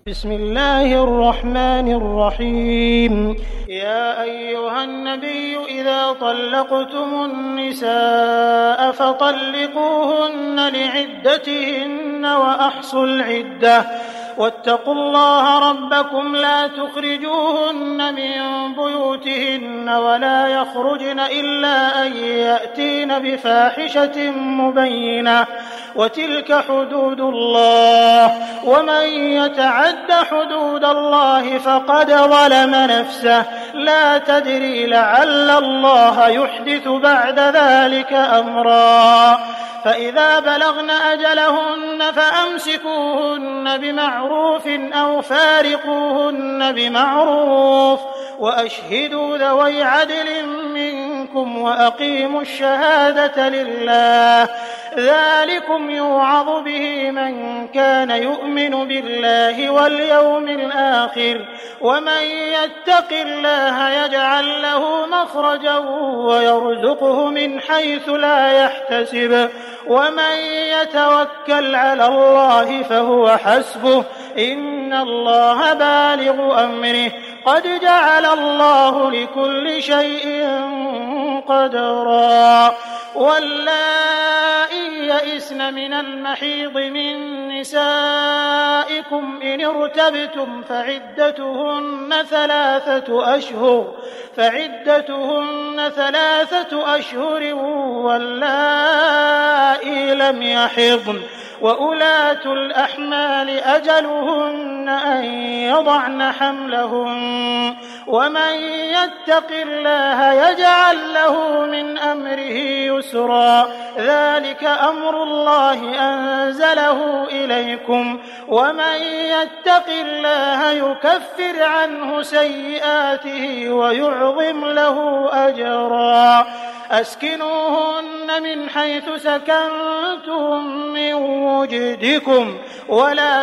بسم الله الرحمن الرحيم. يا أيها النبي إذا طلقتم النساء فطلقوهن لعدتهن وأحصوا العدة واتقوا الله ربكم لا تخرجوهن من بيوتهن ولا يخرجن إلا أن يأتين بفاحشة مبينة وتلك حدود الله ومن يتعد حدود الله فقد ظلم نفسه لا تدري لعل الله يحدث بعد ذلك أمرا فإذا بلغن أجلهن فأمسكوهن بمعروف أو فارقوهن بمعروف وأشهدوا ذوي عدل منكم وأقيموا الشهادة لله ذلكم يوعظ به من كان يؤمن بالله واليوم الآخر ومن يتق الله يجعل له مخرجا ويرزقه من حيث لا يحتسب ومن يتوكل على الله فهو حسبه إن الله بالغ أمره قد جعل الله لكل شيء قدرا واللائي يئسن من المحيض من نسائكم إن ارتبتم فعدتهن 3 أشهر واللائي لم يحضن وأولاة الأحمال أجلهن أن يضعن حملهن ومن يتق الله يجعل له من أمره يسرا ذلك أمر الله أنزله إليكم ومن يتق الله يكفر عنه سيئاته ويعظم له أجرا أسكنوهن من حيث سكنتم من وجدكم ولا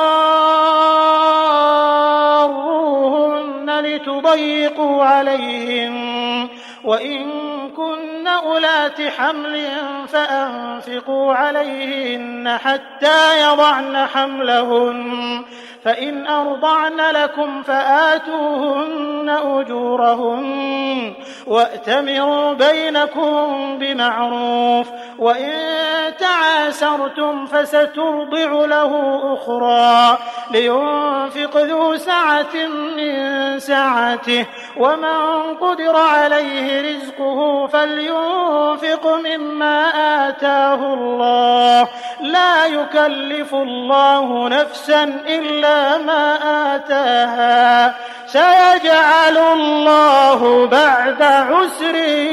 تضاروهن لتضيقوا عليهن وإن كن أولات حمل فأنفقوا عليهن حتى يضعن حملهن فإن أرضعن لكم فآتوهن أجورهن وأتمروا بينكم بمعروف وإن تعاسرتم فسترضع له أخرى لينفق ذو سعة من سعته ومن قدر عليه رزقه فلينفق مما آتاه الله لا يكلف الله نفسا إلا ما آتاها سيجعل الله بعد عسر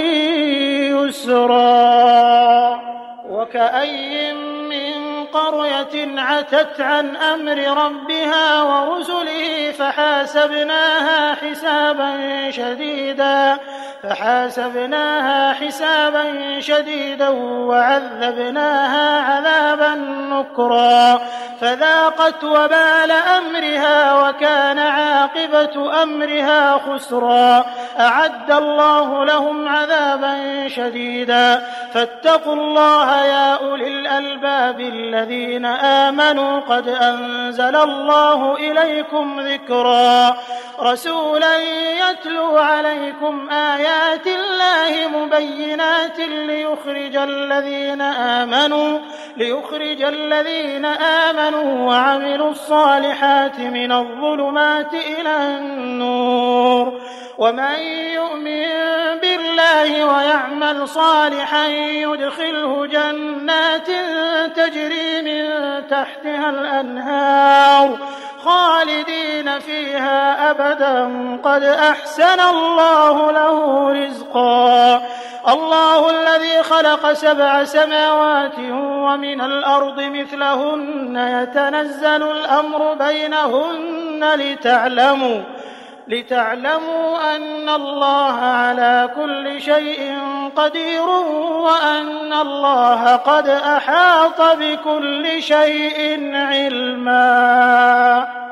يسرا وكأي من قرية عتت عن أمر ربها ورسله فحاسبناها حسابا شديدا وعذبناها عذابا نكرا فذاقت وبال أمرها وكان عاقبة أمرها خسرا أعد الله لهم عذابا شديدا فاتقوا الله يا أولي الألباب الذين آمنوا قد أنزل الله إليكم ذكرا رسولا يتلو عليكم آيات الله مبينات ليخرج الذين آمنوا وعملوا الصالحات من الظلمات إلى النور ومن يؤمن بالله ويعمل صالحا يدخله جنات تجري من تحتها الأنهار خالدين فيها أبدا قد أحسن الله له رزقا الله الذي خلق 7 سماوات ومن الأرض مثلهن يتنزل الأمر بينهن لتعلموا أن الله على كل شيء قدير وأن الله قد أحاط بكل شيء علما